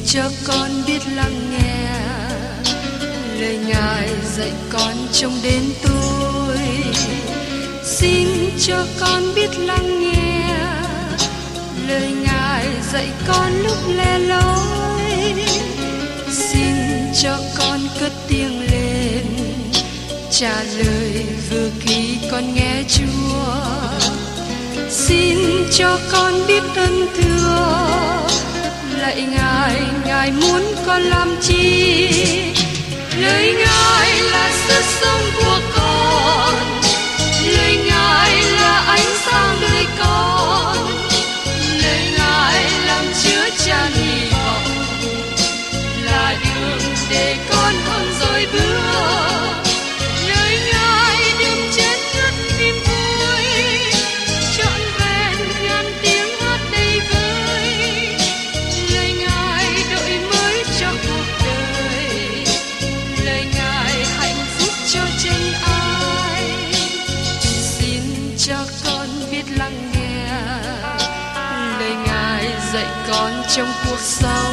cho con biết lắng nghe lời Ngài dạy con trong đến tôi. Xin cho con biết lắng nghe lời Ngài dạy con lúc lẻ loi. Xin cho con cất tiếng lên trả lời vừa khi con nghe Chúa. Xin cho con biết ơn thưa lạy Ngài, Ngài muốn con làm chi? Lời Ngài là sức sống của con, lời Ngài là ánh sáng đời con, lời Ngài làm chứa chan hy vọng, là đường để con không dối bước. Lời Ngài đừng chết ngất niềm vui, trọn vẹn ngàn tiếng hát đầy vơi. Lời Ngài đổi mới cho cuộc đời, lời Ngài hạnh phúc cho chân ai. Xin cho con biết lắng nghe lời Ngài dạy con trong cuộc sống.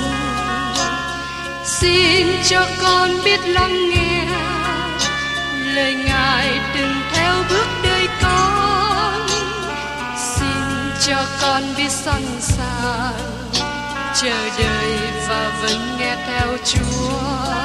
Xin cho con biết lắng nghe lời Ngài đừng theo bước đời con. Xin cho con biết sẵn sàng chờ đợi và vẫn nghe theo Chúa.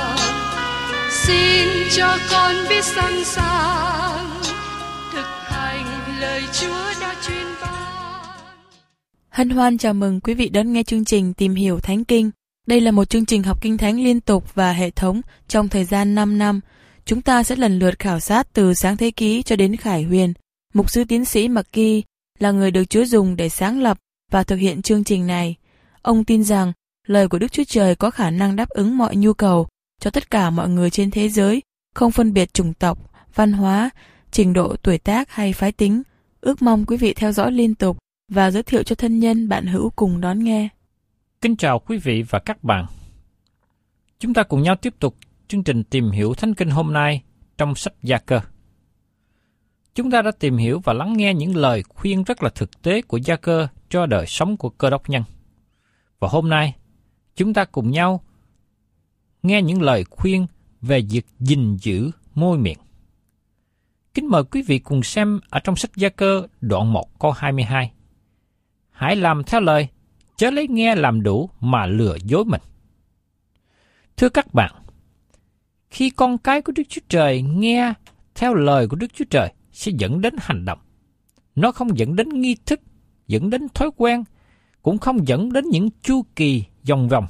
Xin cho con biết sẵn sàng thực hành lời Chúa đã truyền ban. Hân hoan chào mừng quý vị đón nghe chương trình Tìm hiểu Thánh Kinh. Đây là một chương trình học Kinh Thánh liên tục và hệ thống trong thời gian 5 năm. Chúng ta sẽ lần lượt khảo sát từ Sáng Thế Ký cho đến Khải Huyền. Mục sư tiến sĩ McGee là người được Chúa dùng để sáng lập và thực hiện chương trình này. Ông tin rằng lời của Đức Chúa Trời có khả năng đáp ứng mọi nhu cầu cho tất cả mọi người trên thế giới, không phân biệt chủng tộc, văn hóa, trình độ tuổi tác hay phái tính. Ước mong quý vị theo dõi liên tục và giới thiệu cho thân nhân bạn hữu cùng đón nghe. Kính chào quý vị và các bạn. Chúng ta cùng nhau tiếp tục chương trình Tìm hiểu Thánh Kinh hôm nay trong sách Gia-cơ. Chúng ta đã tìm hiểu và lắng nghe những lời khuyên rất là thực tế của Gia-cơ cho đời sống của Cơ Đốc nhân. Và hôm nay, chúng ta cùng nhau nghe những lời khuyên về việc gìn giữ môi miệng. Kính mời quý vị cùng xem ở trong sách Gia-cơ đoạn 1 câu 22. Hãy làm theo lời, chớ lấy nghe làm đủ mà lừa dối mình. Thưa các bạn, khi con cái của Đức Chúa Trời nghe theo lời của Đức Chúa Trời sẽ dẫn đến hành động. Nó không dẫn đến nghi thức, dẫn đến thói quen, cũng không dẫn đến những chu kỳ vòng vòng.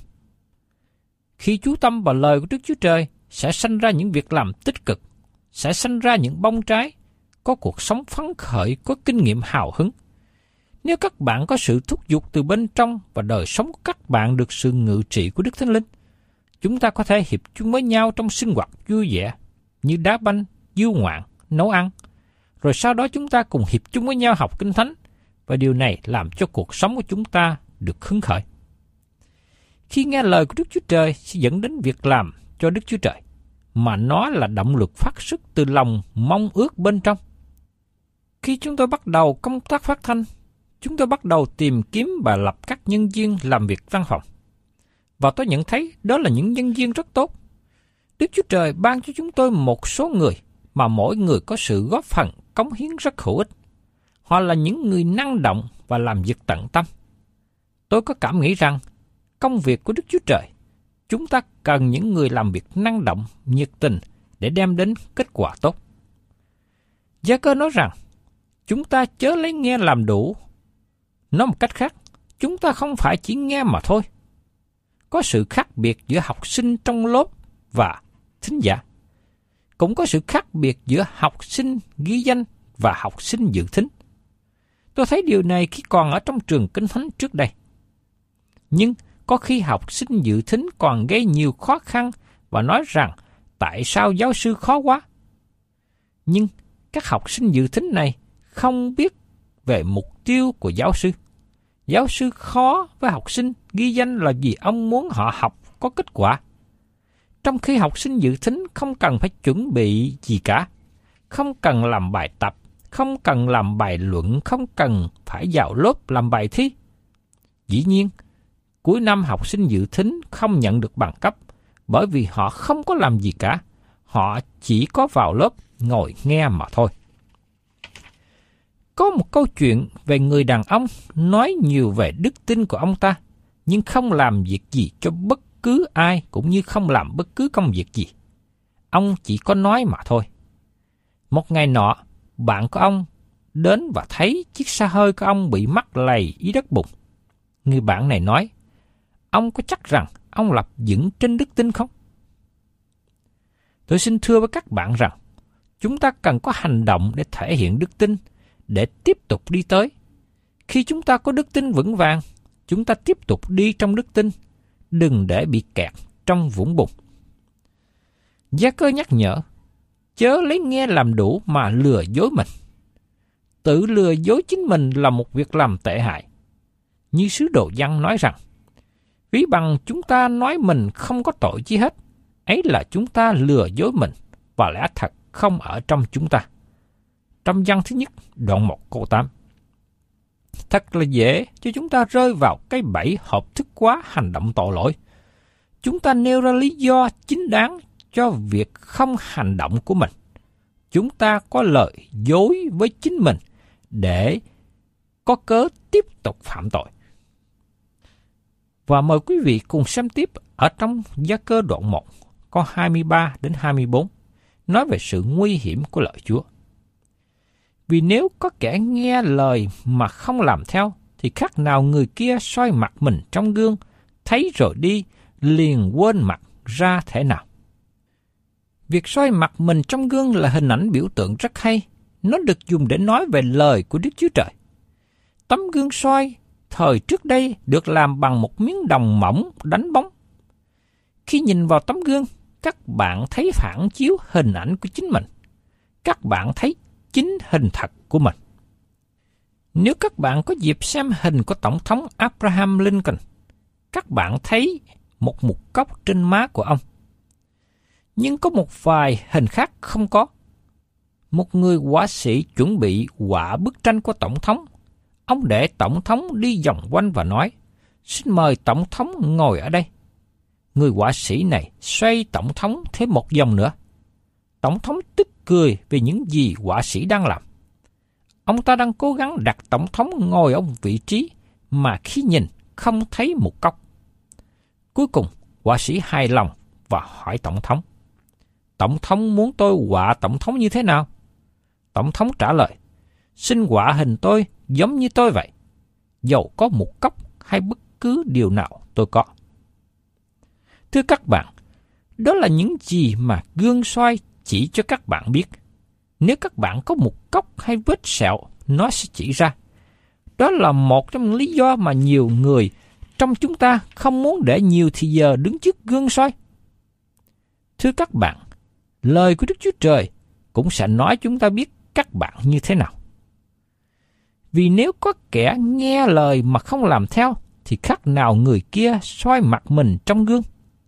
Khi chú tâm vào lời của Đức Chúa Trời sẽ sanh ra những việc làm tích cực, sẽ sanh ra những bông trái, có cuộc sống phấn khởi, có kinh nghiệm hào hứng. Nếu các bạn có sự thúc giục từ bên trong và đời sống của các bạn được sự ngự trị của Đức Thánh Linh, chúng ta có thể hiệp chung với nhau trong sinh hoạt vui vẻ như đá banh, du ngoạn, nấu ăn. Rồi sau đó chúng ta cùng hiệp chung với nhau học Kinh Thánh và điều này làm cho cuộc sống của chúng ta được hứng khởi. Khi nghe lời của Đức Chúa Trời sẽ dẫn đến việc làm cho Đức Chúa Trời, mà nó là động lực phát xuất từ lòng mong ước bên trong. Khi chúng tôi bắt đầu công tác phát thanh, chúng tôi bắt đầu tìm kiếm và lập các nhân viên làm việc văn phòng. Và tôi nhận thấy đó là những nhân viên rất tốt. Đức Chúa Trời ban cho chúng tôi một số người mà mỗi người có sự góp phần cống hiến rất hữu ích. Họ là những người năng động và làm việc tận tâm. Tôi có cảm nghĩ rằng công việc của Đức Chúa Trời, chúng ta cần những người làm việc năng động, nhiệt tình để đem đến kết quả tốt. Gia-cơ nói rằng chúng ta chớ lấy nghe làm đủ. Nói một cách khác, chúng ta không phải chỉ nghe mà thôi. Có sự khác biệt giữa học sinh trong lớp và thính giả. Cũng có sự khác biệt giữa học sinh ghi danh và học sinh dự thính. Tôi thấy điều này khi còn ở trong trường Kinh Thánh trước đây. Nhưng có khi học sinh dự thính còn gây nhiều khó khăn và nói rằng tại sao giáo sư khó quá. Nhưng các học sinh dự thính này không biết về mục tiêu của giáo sư. Giáo sư khó với học sinh ghi danh là vì ông muốn họ học có kết quả. Trong khi học sinh dự thính không cần phải chuẩn bị gì cả, không cần làm bài tập, không cần làm bài luận, không cần phải vào lớp làm bài thi. Dĩ nhiên, Cuối năm học sinh dự thính không nhận được bằng cấp bởi vì họ không có làm gì cả. Họ chỉ có vào lớp ngồi nghe mà thôi. Có một câu chuyện về người đàn ông nói nhiều về đức tin của ông ta, nhưng không làm việc gì cho bất cứ ai cũng như không làm bất cứ công việc gì. Ông chỉ có nói mà thôi. Một ngày nọ, bạn của ông đến và thấy chiếc xe hơi của ông bị mắc lầy dưới đất bùn. Người bạn này nói, ông có chắc rằng ông lập vững trên đức tin không? Tôi xin thưa với các bạn rằng, chúng ta cần có hành động để thể hiện đức tin, để tiếp tục đi tới. Khi chúng ta có đức tin vững vàng, chúng ta tiếp tục đi trong đức tin, đừng để bị kẹt trong vũng bùn. Gia-cơ nhắc nhở, chớ lấy nghe làm đủ mà lừa dối mình. Tự lừa dối chính mình là một việc làm tệ hại. Như sứ đồ Giăng nói rằng, ví bằng chúng ta nói mình không có tội chi hết, ấy là chúng ta lừa dối mình và lẽ thật không ở trong chúng ta. Trong Giăng thứ nhất, đoạn 1 câu 8. Thật là dễ cho chúng ta rơi vào cái bẫy hợp thức hóa hành động tội lỗi. Chúng ta nêu ra lý do chính đáng cho việc không hành động của mình. Chúng ta có lời dối với chính mình để có cớ tiếp tục phạm tội. Và mời quý vị cùng xem tiếp ở trong Gia-cơ đoạn 1, câu 23 đến 24, nói về sự nguy hiểm của lời Chúa. Vì nếu có kẻ nghe lời mà không làm theo, thì khác nào người kia soi mặt mình trong gương, thấy rồi đi, liền quên mặt ra thể nào. Việc soi mặt mình trong gương là hình ảnh biểu tượng rất hay. Nó được dùng để nói về lời của Đức Chúa Trời. Tấm gương soi thời trước đây được làm bằng một miếng đồng mỏng đánh bóng. Khi nhìn vào tấm gương, các bạn thấy phản chiếu hình ảnh của chính mình. Các bạn thấy chính hình thật của mình. Nếu các bạn có dịp xem hình của Tổng thống Abraham Lincoln, các bạn thấy một mụn cóc trên má của ông. Nhưng có một vài hình khác không có. Một người họa sĩ chuẩn bị họa bức tranh của Tổng thống. Ông để Tổng thống đi vòng quanh và nói, xin mời Tổng thống ngồi ở đây. Người họa sĩ này xoay Tổng thống thêm một vòng nữa. Tổng thống tức cười vì những gì họa sĩ đang làm. Ông ta đang cố gắng đặt Tổng thống ngồi ở vị trí mà khi nhìn không thấy một cốc. Cuối cùng, họa sĩ hài lòng và hỏi Tổng thống muốn tôi họa Tổng thống như thế nào? Tổng thống trả lời, xin họa hình tôi giống như tôi vậy, dầu có một cốc hay bất cứ điều nào tôi có. Thưa các bạn, đó là những gì mà gương soi chỉ cho các bạn biết. Nếu các bạn có một cốc hay vết sẹo, nó sẽ chỉ ra. Đó là một trong những lý do mà nhiều người trong chúng ta không muốn để nhiều thì giờ đứng trước gương soi. Thưa các bạn, lời của Đức Chúa Trời cũng sẽ nói chúng ta biết các bạn như thế nào. Vì nếu có kẻ nghe lời mà không làm theo, thì khác nào người kia soi mặt mình trong gương.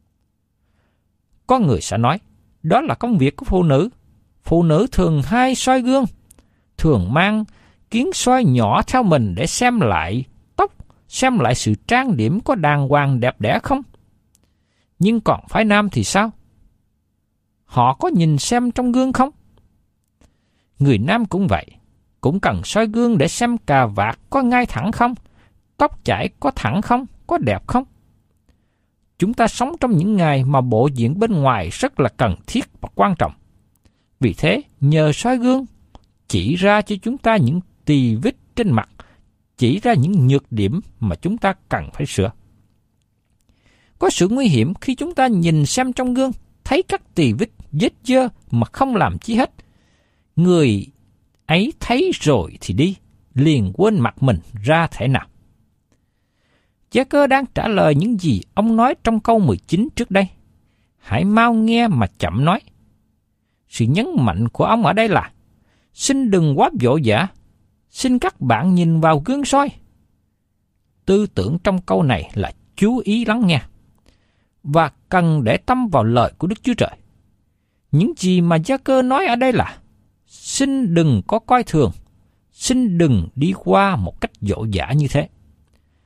Có người sẽ nói, đó là công việc của phụ nữ. Phụ nữ thường hay soi gương, thường mang kiến soi nhỏ theo mình để xem lại tóc, xem lại sự trang điểm có đàng hoàng đẹp đẽ không. Nhưng còn phái nam thì sao? Họ có nhìn xem trong gương không? Người nam cũng vậy, cũng cần soi gương để xem cà vạt có ngay thẳng không, tóc chải có thẳng không, có đẹp không. Chúng ta sống trong những ngày mà bộ diện bên ngoài rất là cần thiết và quan trọng. Vì thế, nhờ soi gương, chỉ ra cho chúng ta những tì vết trên mặt, chỉ ra những nhược điểm mà chúng ta cần phải sửa. Có sự nguy hiểm khi chúng ta nhìn xem trong gương, thấy các tì vết vết dơ mà không làm chi hết. Người ấy thấy rồi thì đi, liền quên mặt mình ra thể nào. Gia-cơ đang trả lời những gì ông nói trong câu 19 trước đây. Hãy mau nghe mà chậm nói. Sự nhấn mạnh của ông ở đây là, xin đừng quá vội vã, xin các bạn nhìn vào gương soi. Tư tưởng trong câu này là chú ý lắng nghe, và cần để tâm vào lời của Đức Chúa Trời. Những gì mà Gia-cơ nói ở đây là, xin đừng có coi thường, xin đừng đi qua một cách vội vã như thế.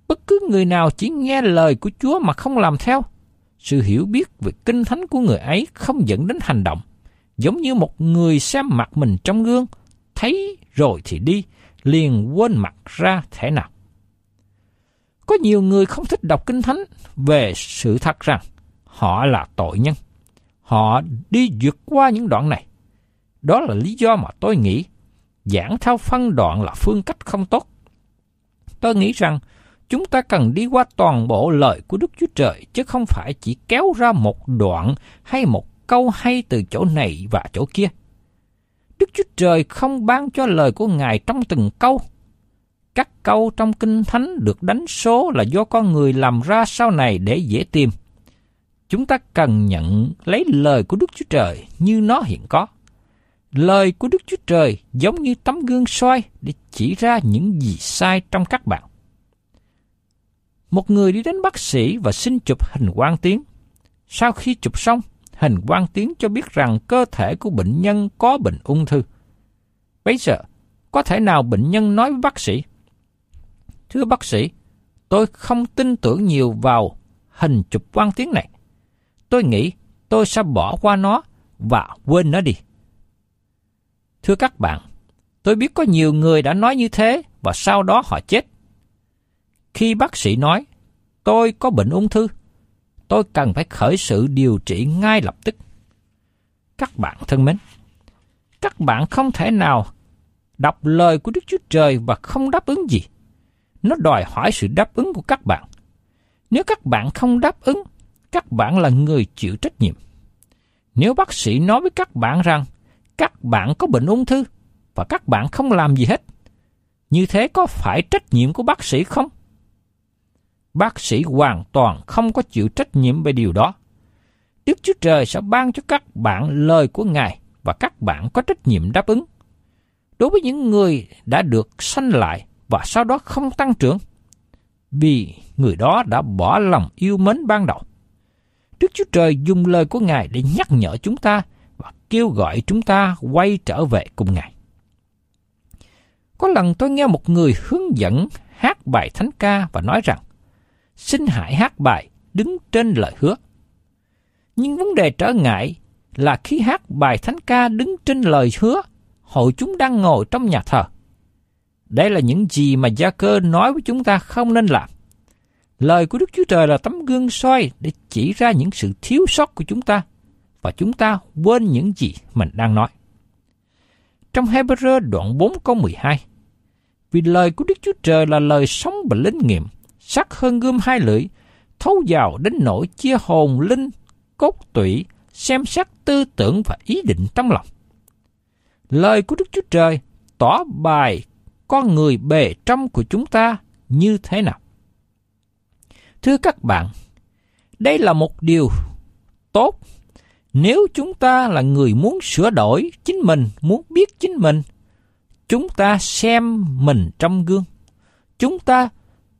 Bất cứ người nào chỉ nghe lời của Chúa mà không làm theo, sự hiểu biết về Kinh Thánh của người ấy không dẫn đến hành động, giống như một người xem mặt mình trong gương, thấy rồi thì đi, liền quên mặt ra thể nào. Có nhiều người không thích đọc Kinh Thánh về sự thật rằng họ là tội nhân. Họ đi vượt qua những đoạn này. Đó là lý do mà tôi nghĩ giảng theo phân đoạn là phương cách không tốt. Tôi nghĩ rằng chúng ta cần đi qua toàn bộ lời của Đức Chúa Trời, chứ không phải chỉ kéo ra một đoạn hay một câu hay từ chỗ này và chỗ kia. Đức Chúa Trời không ban cho lời của Ngài trong từng câu. Các câu trong Kinh Thánh được đánh số là do con người làm ra sau này để dễ tìm. Chúng ta cần nhận lấy lời của Đức Chúa Trời như nó hiện có. Lời của Đức Chúa Trời giống như tấm gương soi để chỉ ra những gì sai trong các bạn. Một người đi đến bác sĩ và xin chụp hình quang tuyến. Sau khi chụp xong, hình quang tuyến cho biết rằng cơ thể của bệnh nhân có bệnh ung thư. Bây giờ, có thể nào bệnh nhân nói với bác sĩ: "Thưa bác sĩ, tôi không tin tưởng nhiều vào hình chụp quang tuyến này. Tôi nghĩ tôi sẽ bỏ qua nó và quên nó đi." Thưa các bạn, tôi biết có nhiều người đã nói như thế và sau đó họ chết. Khi bác sĩ nói, "Tôi có bệnh ung thư, tôi cần phải khởi sự điều trị ngay lập tức." Các bạn thân mến, các bạn không thể nào đọc lời của Đức Chúa Trời và không đáp ứng gì. Nó đòi hỏi sự đáp ứng của các bạn. Nếu các bạn không đáp ứng, các bạn là người chịu trách nhiệm. Nếu bác sĩ nói với các bạn rằng các bạn có bệnh ung thư và các bạn không làm gì hết, như thế có phải trách nhiệm của bác sĩ không? Bác sĩ hoàn toàn không có chịu trách nhiệm về điều đó. Đức Chúa Trời sẽ ban cho các bạn lời của Ngài và các bạn có trách nhiệm đáp ứng. Đối với những người đã được sanh lại và sau đó không tăng trưởng, vì người đó đã bỏ lòng yêu mến ban đầu, Đức Chúa Trời dùng lời của Ngài để nhắc nhở chúng ta và kêu gọi chúng ta quay trở về cùng Ngài. Có lần tôi nghe một người hướng dẫn hát bài thánh ca và nói rằng: "Xin hãy hát bài đứng trên lời hứa." Nhưng vấn đề trở ngại là khi hát bài thánh ca đứng trên lời hứa, hội chúng đang ngồi trong nhà thờ. Đây là những gì mà Gia-cơ nói với chúng ta không nên làm. Lời của Đức Chúa Trời là tấm gương soi để chỉ ra những sự thiếu sót của chúng ta, và chúng ta quên những gì mình đang nói. Trong Hebrew đoạn 4 câu 12, "Vì lời của Đức Chúa Trời là lời sống và linh nghiệm, sắc hơn gươm hai lưỡi, thấu vào đến nỗi chia hồn linh, cốt tủy, xem xét tư tưởng và ý định trong lòng." Lời của Đức Chúa Trời tỏ bài con người bề trong của chúng ta như thế nào. Thưa các bạn, đây là một điều tốt nếu chúng ta là người muốn sửa đổi chính mình, muốn biết chính mình. Chúng ta xem mình trong gương, chúng ta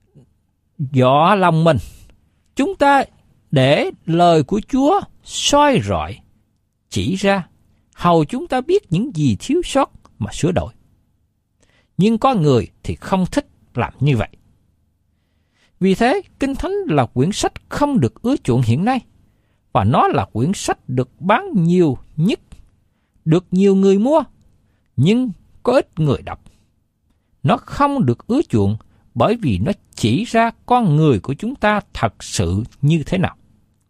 dọ lòng mình, chúng ta để lời của Chúa soi rọi, chỉ ra, hầu chúng ta biết những gì thiếu sót mà sửa đổi. Nhưng có người thì không thích làm như vậy. Vì thế, Kinh Thánh là quyển sách không được ưa chuộng hiện nay, và nó là quyển sách được bán nhiều nhất, được nhiều người mua, nhưng có ít người đọc. Nó không được ưa chuộng bởi vì nó chỉ ra con người của chúng ta thật sự như thế nào.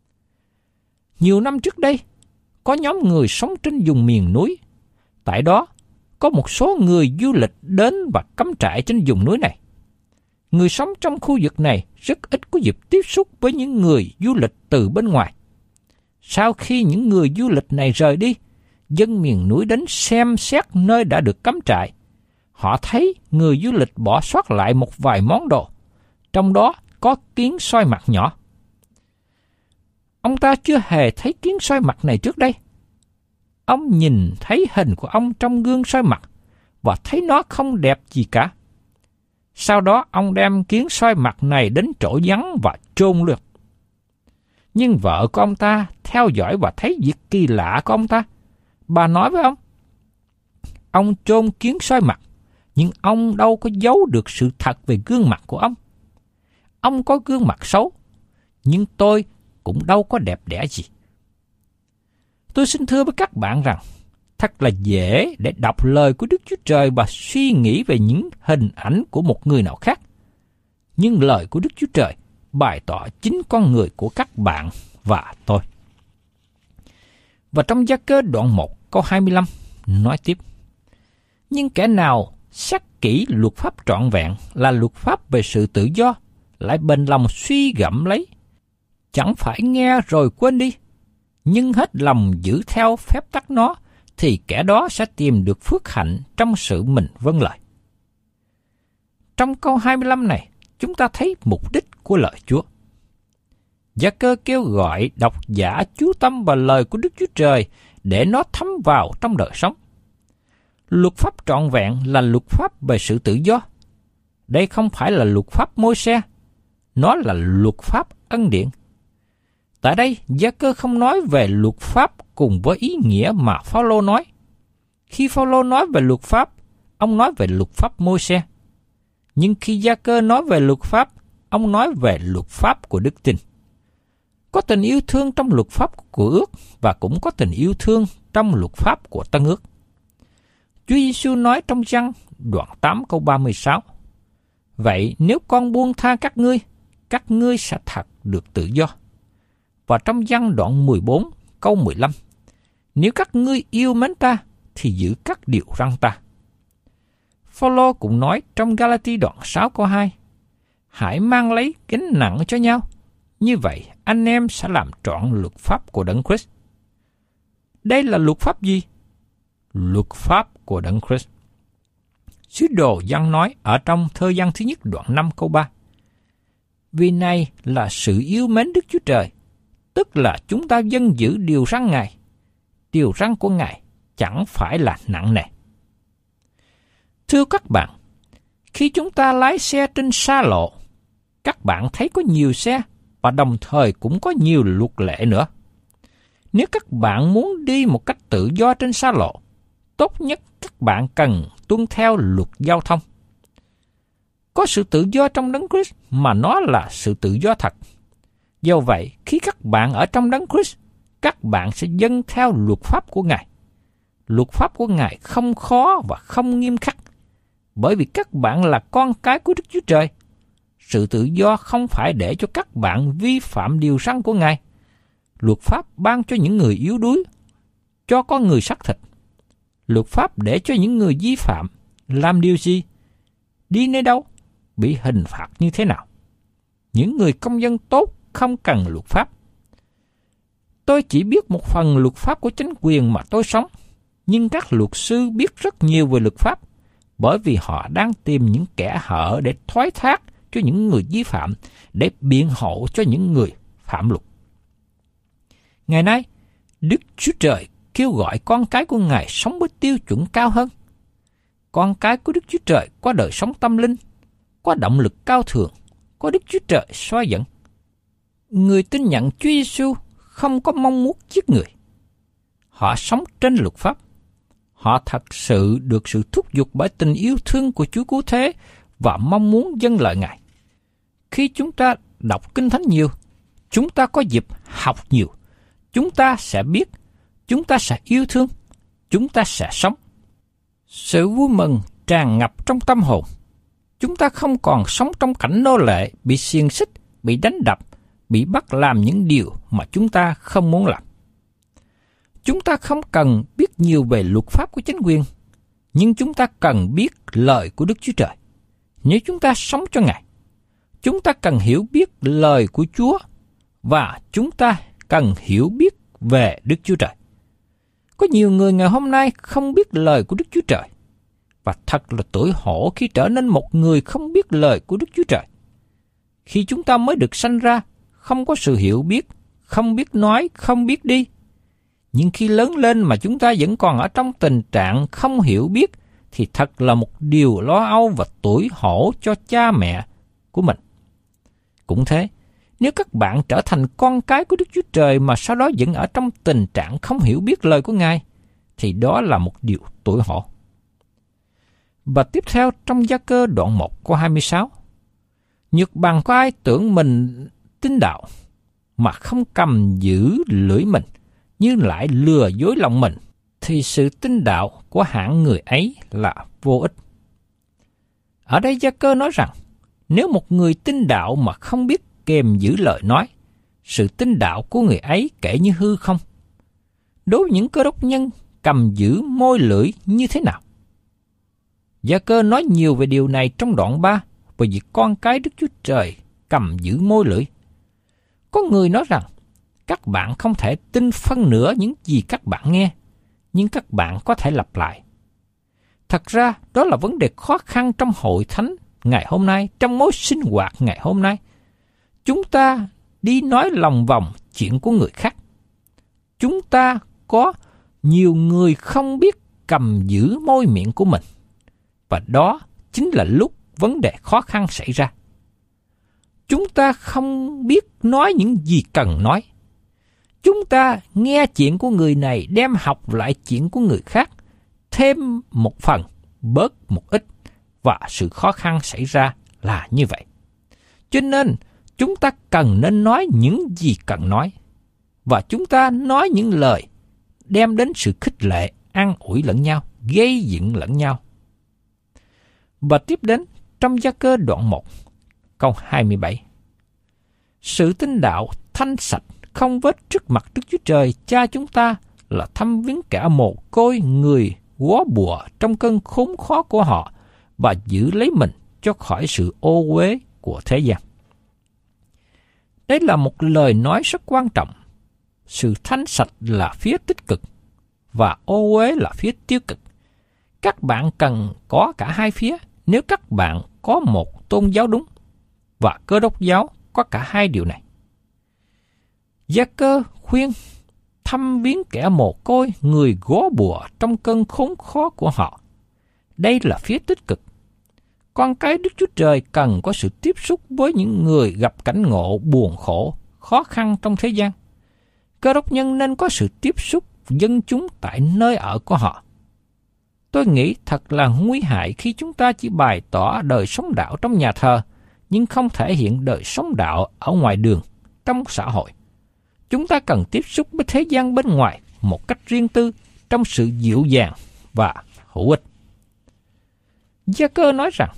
Nhiều năm trước đây, có nhóm người sống trên vùng miền núi. Tại đó, có một số người du lịch đến và cắm trại trên vùng núi này. Người sống trong khu vực này rất ít có dịp tiếp xúc với những người du lịch từ bên ngoài. Sau khi những người du lịch này rời đi, dân miền núi đến xem xét nơi đã được cắm trại. Họ thấy người du lịch bỏ sót lại một vài món đồ, trong đó có kiến soi mặt nhỏ. Ông ta chưa hề thấy kiến soi mặt này trước đây. Ông nhìn thấy hình của ông trong gương soi mặt và thấy nó không đẹp gì cả. Sau đó ông đem kiến soi mặt này đến chỗ vắng và chôn luôn. Nhưng vợ của ông ta theo dõi và thấy việc kỳ lạ của ông ta. Bà nói với ông chôn kiến soi mặt, nhưng ông đâu có giấu được sự thật về gương mặt của ông. ông có gương mặt xấu, nhưng tôi cũng đâu có đẹp đẽ gì. Tôi xin thưa với các bạn rằng, thật là dễ để đọc lời của Đức Chúa Trời và suy nghĩ về những hình ảnh của một người nào khác. Nhưng lời của Đức Chúa Trời bày tỏ chính con người của các bạn và tôi. Và trong Gia Cơ đoạn 1 câu 25 nói tiếp: nhưng kẻ nào xét kỹ luật pháp trọn vẹn là luật pháp về sự tự do, lại bền lòng suy gẫm lấy, chẳng phải nghe rồi quên đi, nhưng hết lòng giữ theo phép tắc nó, thì kẻ đó sẽ tìm được phước hạnh trong sự mình vâng lời. Trong câu 25 này, chúng ta thấy mục đích của lời Chúa. Gia Cơ kêu gọi độc giả chú tâm vào lời của Đức Chúa Trời để nó thấm vào trong đời sống. Luật pháp trọn vẹn là luật pháp về sự tự do. Đây không phải là luật pháp Môi-se, nó là luật pháp ân điển. Tại đây, Gia Cơ không nói về luật pháp cùng với ý nghĩa mà Phao-lô nói. Khi Phao-lô nói về luật pháp, ông nói về luật pháp Môi-se. Nhưng khi Gia Cơ nói về luật pháp, ông nói về luật pháp của đức tin. Có tình yêu thương trong luật pháp của ước và cũng có tình yêu thương trong luật pháp của Tân ước. Chúa Giêsu nói trong Giăng đoạn 8 câu 36: vậy nếu con buông tha các ngươi sẽ thật được tự do. Và trong Giăng đoạn 14 câu 15: nếu các ngươi yêu mến ta thì giữ các điều răn ta. Phao-lô cũng nói trong Ga-la-ti đoạn 6 câu 2: hãy mang lấy gánh nặng cho nhau, như vậy anh em sẽ làm trọn luật pháp của Đấng Christ. Đây là luật pháp gì? Luật pháp của Đấng Christ. Sứ đồ Giăng nói ở trong thơ Giăng thứ nhất đoạn 5 câu 3: vì này là sự yêu mến Đức Chúa Trời, tức là chúng ta dân giữ điều răn Ngài. Điều răn của Ngài chẳng phải là nặng nề. Thưa các bạn, khi chúng ta lái xe trên xa lộ, các bạn thấy có nhiều xe và đồng thời cũng có nhiều luật lệ nữa. Nếu các bạn muốn đi một cách tự do trên xa lộ, tốt nhất các bạn cần tuân theo luật giao thông. Có sự tự do trong Đấng Christ mà nó là sự tự do thật. Do vậy, khi các bạn ở trong Đấng Christ, các bạn sẽ dâng theo luật pháp của Ngài. Luật pháp của Ngài không khó và không nghiêm khắc, bởi vì các bạn là con cái của Đức Chúa Trời. Sự tự do không phải để cho các bạn vi phạm điều răn của Ngài. Luật pháp ban cho những người yếu đuối, cho con người xác thịt. Luật pháp để cho những người vi phạm làm điều gì, đi nơi đâu, bị hình phạt như thế nào. Những người công dân tốt không cần luật pháp. Tôi chỉ biết một phần luật pháp của chính quyền mà tôi sống, nhưng các luật sư biết rất nhiều về luật pháp, bởi vì họ đang tìm những kẻ hở để thoái thác cho những người vi phạm, để biện hộ cho những người phạm luật. Ngày nay, Đức Chúa Trời kêu gọi con cái của Ngài sống với tiêu chuẩn cao hơn. Con cái của Đức Chúa Trời có đời sống tâm linh, có động lực cao thượng, có Đức Chúa Trời soi dẫn. Người tin nhận Chúa Giêsu không có mong muốn giết người. Họ sống trên luật pháp. Họ thật sự được sự thúc giục bởi tình yêu thương của Chúa Cứu Thế và mong muốn dâng lời Ngài. Khi chúng ta đọc Kinh Thánh nhiều, chúng ta có dịp học nhiều, chúng ta sẽ biết, chúng ta sẽ yêu thương, chúng ta sẽ sống. Sự vui mừng tràn ngập trong tâm hồn. Chúng ta không còn sống trong cảnh nô lệ, bị xiềng xích, bị đánh đập, bị bắt làm những điều mà chúng ta không muốn làm. Chúng ta không cần biết nhiều về luật pháp của chính quyền, nhưng chúng ta cần biết lời của Đức Chúa Trời. Nếu chúng ta sống cho Ngài, chúng ta cần hiểu biết lời của Chúa và chúng ta cần hiểu biết về Đức Chúa Trời. Có nhiều người ngày hôm nay không biết lời của Đức Chúa Trời, và thật là tủi hổ khi trở nên một người không biết lời của Đức Chúa Trời. Khi chúng ta mới được sanh ra, không có sự hiểu biết, không biết nói, không biết đi. Nhưng khi lớn lên mà chúng ta vẫn còn ở trong tình trạng không hiểu biết, thì thật là một điều lo âu và tủi hổ cho cha mẹ của mình. Cũng thế, nếu các bạn trở thành con cái của Đức Chúa Trời mà sau đó vẫn ở trong tình trạng không hiểu biết lời của Ngài, thì đó là một điều tủi hổ. Và tiếp theo trong Gia Cơ đoạn 1 câu 26: Nhược bằng có ai tưởng mình tín đạo mà không cầm giữ lưỡi mình, nhưng lại lừa dối lòng mình, thì sự tín đạo của hạng người ấy là vô ích. Ở đây Gia-cơ nói rằng, nếu một người tín đạo mà không biết kèm giữ lời nói, sự tín đạo của người ấy kể như hư không. Đối với những cơ đốc nhân cầm giữ môi lưỡi như thế nào? Gia-cơ nói nhiều về điều này trong đoạn 3, về việc con cái Đức Chúa Trời cầm giữ môi lưỡi. Có người nói rằng, các bạn không thể tin phân nửa những gì các bạn nghe, nhưng các bạn có thể lặp lại. Thật ra, đó là vấn đề khó khăn trong hội thánh ngày hôm nay, trong mối sinh hoạt ngày hôm nay. Chúng ta đi nói lòng vòng chuyện của người khác. Chúng ta có nhiều người không biết cầm giữ môi miệng của mình. Và đó chính là lúc vấn đề khó khăn xảy ra. Chúng ta không biết nói những gì cần nói. Chúng ta nghe chuyện của người này đem học lại chuyện của người khác, thêm một phần, bớt một ít, và sự khó khăn xảy ra là như vậy. Cho nên, chúng ta cần nên nói những gì cần nói, và chúng ta nói những lời đem đến sự khích lệ, an ủi lẫn nhau, gây dựng lẫn nhau. Và tiếp đến, trong Gia-cơ đoạn 1, câu 27. Sự tín đạo thanh sạch, không vết trước mặt Đức Chúa Trời Cha chúng ta là thăm viếng kẻ mồ côi người góa bùa trong cơn khốn khó của họ và giữ lấy mình cho khỏi sự ô uế của thế gian. Đây là một lời nói rất quan trọng. Sự thanh sạch là phía tích cực và ô uế là phía tiêu cực. Các bạn cần có cả hai phía nếu các bạn có một tôn giáo đúng, và Cơ Đốc giáo có cả hai điều này. Gia-cơ khuyên thăm viếng kẻ mồ côi người góa bùa trong cơn khốn khó của họ. Đây là phía tích cực. Con cái Đức Chúa Trời cần có sự tiếp xúc với những người gặp cảnh ngộ buồn khổ, khó khăn trong thế gian. Cơ đốc nhân nên có sự tiếp xúc dân chúng tại nơi ở của họ. Tôi nghĩ thật là nguy hại khi chúng ta chỉ bày tỏ đời sống đạo trong nhà thờ, nhưng không thể hiện đời sống đạo ở ngoài đường, trong xã hội. Chúng ta cần tiếp xúc với thế gian bên ngoài một cách riêng tư, trong sự dịu dàng và hữu ích. Gia-cơ nói rằng,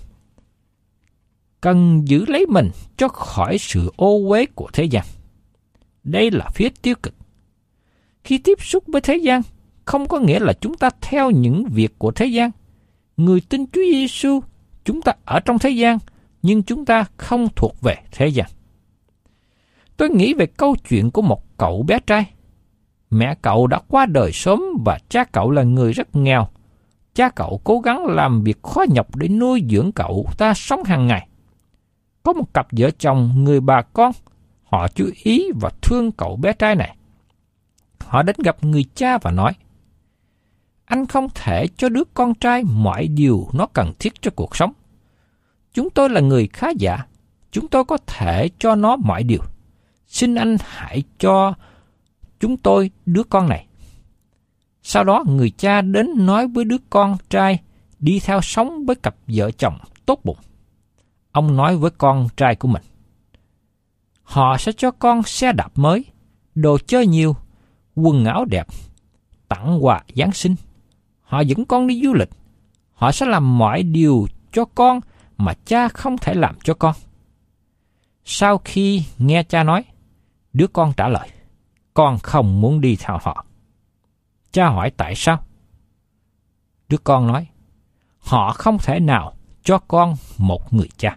cần giữ lấy mình cho khỏi sự ô uế của thế gian. Đây là phía tiêu cực. Khi tiếp xúc với thế gian, không có nghĩa là chúng ta theo những việc của thế gian. Người tin Chúa Giêsu, chúng ta ở trong thế gian, nhưng chúng ta không thuộc về thế gian. Tôi nghĩ về câu chuyện của một cậu bé trai. Mẹ cậu đã qua đời sớm và cha cậu là người rất nghèo. Cha cậu cố gắng làm việc khó nhọc để nuôi dưỡng cậu ta sống hàng ngày. Có một cặp vợ chồng người bà con, họ chú ý và thương cậu bé trai này. Họ đến gặp người cha và nói, anh không thể cho đứa con trai mọi điều nó cần thiết cho cuộc sống. Chúng tôi là người khá giả, chúng tôi có thể cho nó mọi điều. Xin anh hãy cho chúng tôi đứa con này. Sau đó người cha đến nói với đứa con trai đi theo sống với cặp vợ chồng tốt bụng. Ông nói với con trai của mình, họ sẽ cho con xe đạp mới, đồ chơi nhiều, quần áo đẹp, tặng quà Giáng sinh. Họ dẫn con đi du lịch. Họ sẽ làm mọi điều cho con mà cha không thể làm cho con. Sau khi nghe cha nói, đứa con trả lời, con không muốn đi theo họ. Cha hỏi tại sao? Đứa con nói, họ không thể nào cho con một người cha.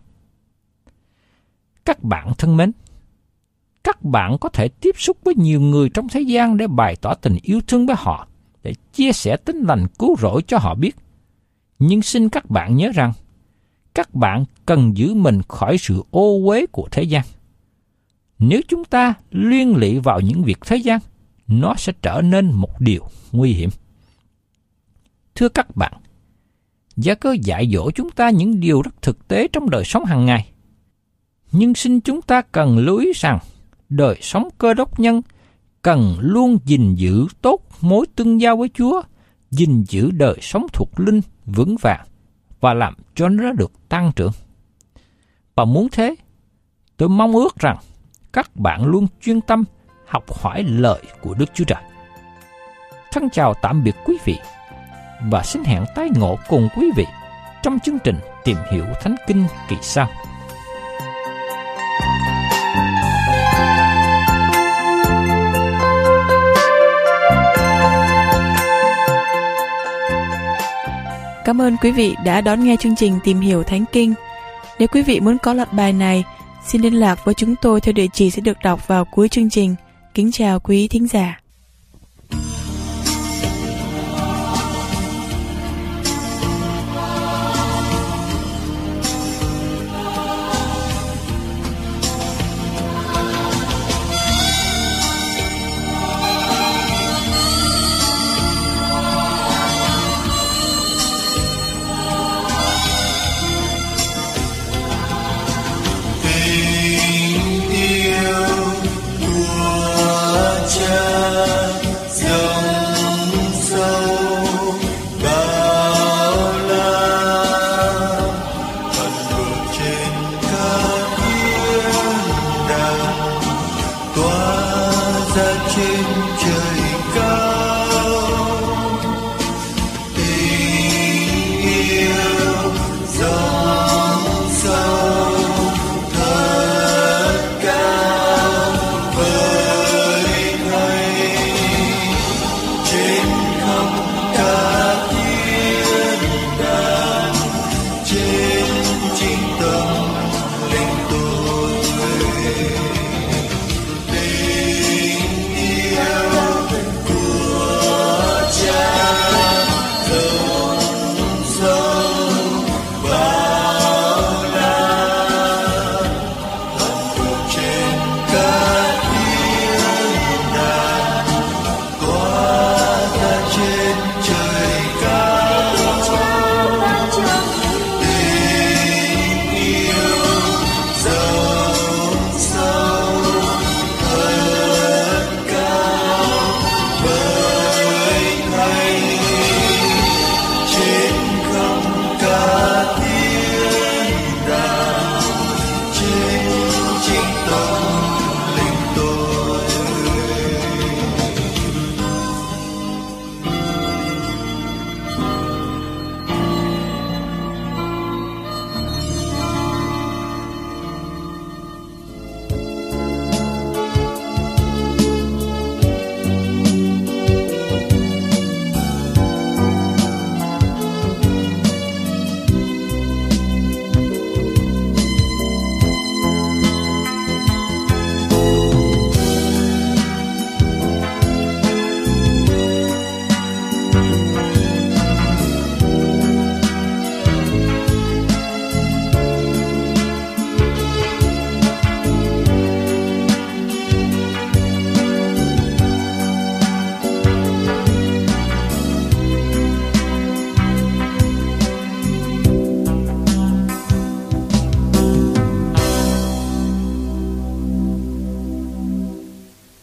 Các bạn thân mến, các bạn có thể tiếp xúc với nhiều người trong thế gian để bày tỏ tình yêu thương với họ, để chia sẻ tín lành cứu rỗi cho họ biết. Nhưng xin các bạn nhớ rằng, các bạn cần giữ mình khỏi sự ô uế của thế gian. Nếu chúng ta liên lụy vào những việc thế gian, nó sẽ trở nên một điều nguy hiểm. Thưa các bạn, Gia-cơ dạy dỗ chúng ta những điều rất thực tế trong đời sống hàng ngày. Nhưng xin chúng ta cần lưu ý rằng, đời sống Cơ Đốc nhân cần luôn gìn giữ tốt mối tương giao với Chúa, gìn giữ đời sống thuộc linh vững vàng và làm cho nó được tăng trưởng. Và muốn thế, Tôi mong ước rằng các bạn luôn chuyên tâm học hỏi lời của Đức Chúa Trời. Thân chào tạm biệt quý vị và xin hẹn tái ngộ cùng quý vị trong chương trình Tìm Hiểu Thánh Kinh kỳ sau. Cảm ơn quý vị đã đón nghe chương trình Tìm Hiểu Thánh Kinh. Nếu quý vị muốn có loạt bài này, xin liên lạc với chúng tôi theo địa chỉ sẽ được đọc vào cuối chương trình. Kính chào quý thính giả. Trên trời cao